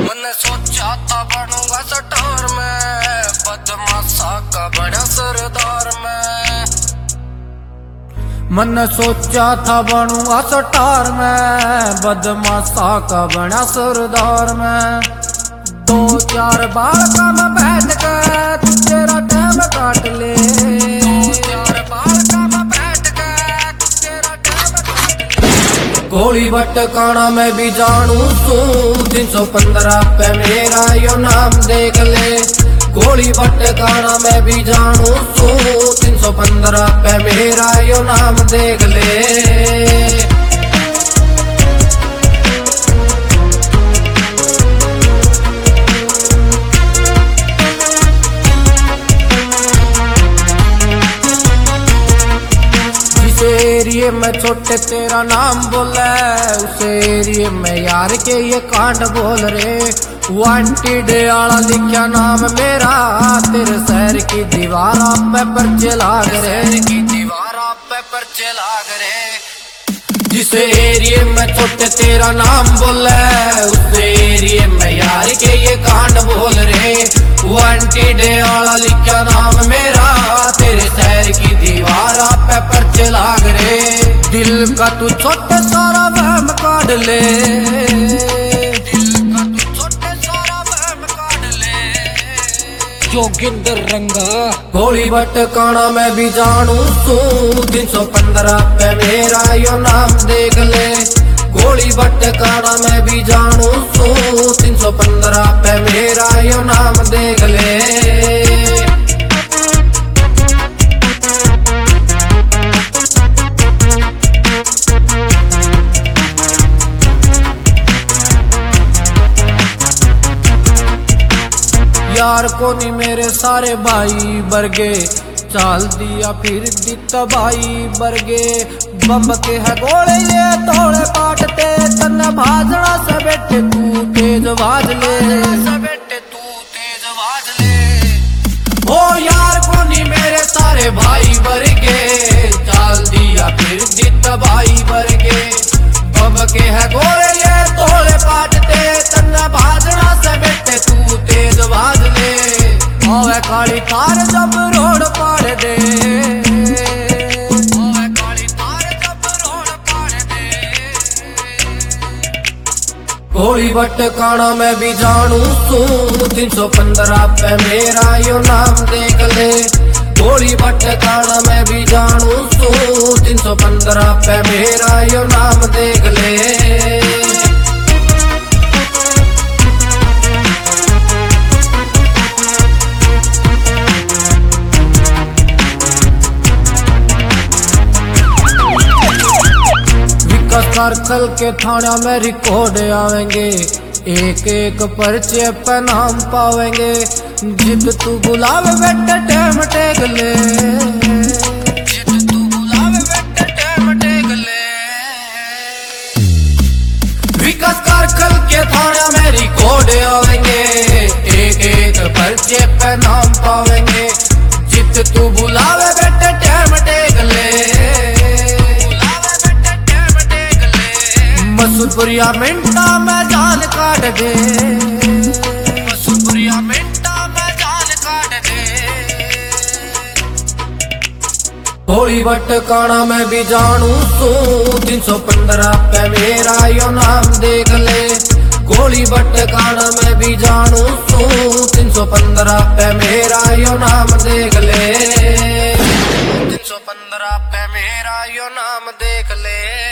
मैंने सोचा था बनूंगा स्टार में, बदमाशा का बड़ा सरदार में। मैंने सोचा था बनूंगा स्टार में, बदमाशा का बड़ा सरदार में। 2-4 बार का मैं बैठ के तू तेरा टाइम काट ले। 2-4 बार का मैं बैठ के तू तेरा टाइम काट ले। गोली भटकाना मैं भी जानू तू, 315 पे मेरा यो नाम देख ले। गोली भटकाना मैं भी जानू तू, 315 पे मेरा यो नाम देख ले। एरिए में छोटे तेरा नाम बोले, उस एरिए में यार के ये कांड बोल रे। वांटेड आला लिखा नाम मेरा, तेरे शहर की दीवारा पे पर्चे लाग रे। की दीवारा पे पर्चे लाग रे। जिस एरिए में छोटे तेरा नाम बोले, उस एरिए में यार के ये कांड बोल रे। वांटेड आला लिखा नाम मेरा, तेरे शहर की दीवारा पे पर्चे लाग रे। दिल का तू छोटे सारा वहम काट ले, दिल का तू छोटे सारा वहम काट ले। जोगिंदर रंगा गोली भटकाना मैं भी जानू तू, 315 पे मेरा यो नाम देख ले। गोली भटकाना मैं भी जानू तू, 315 पे मेरा यो नाम देख ले। यार को नहीं मेरे सारे भाई बरगे, चाल दिया फिर दी तबाही बरगे। बम के है गोले ये तोड़े पाटते, तन भाजड़ा से बेटे तू तेज बाज ले। से बेटे तू तेज बाज ले। ओ यार को नहीं मेरे सारे भाई बरगे, चाल दिया फिर दी तबाही बरगे। बम के है गोले ये तोड़े पाटते, तन भाजड़ा से बेटे तू तेज बाज ले। ओए काली तार जब रोड पाड़ दे, ओए काली तार जब रोड पाड़ दे। गोली भटकाना मैं भी जानू तू, 315 पे मेरा यो नाम देख ले। गोली भटकाना मैं भी जानू तू, 315 पे मेरा यो नाम देख ले। सर्कल के थाना में रिकॉर्ड आवेंगे, एक एक पर्चे पे नाम पावेंगे। जिद तू बुलावे बेटे टाइम टेक ले, जिद तू बुलावे बेटे टाइम टेक ले। विकास सर्कल के थाना में रिकॉर्ड आवेंगे, एक एक पर्चे पे नाम पावेंगे। जिद तू बुलावे बेटे टाइम टेक ले। मसूरिया मिंटा में जान काट दे, मसूरिया मिंटा में जान काट दे। गोली भटकाना मैं भी जानू तू, 315 पे मेरा यो नाम देख ले। गोली भटकाना मैं भी जानू तू, 315 पे मेरा यो नाम देख ले। 315 पे मेरा यो नाम देख ले।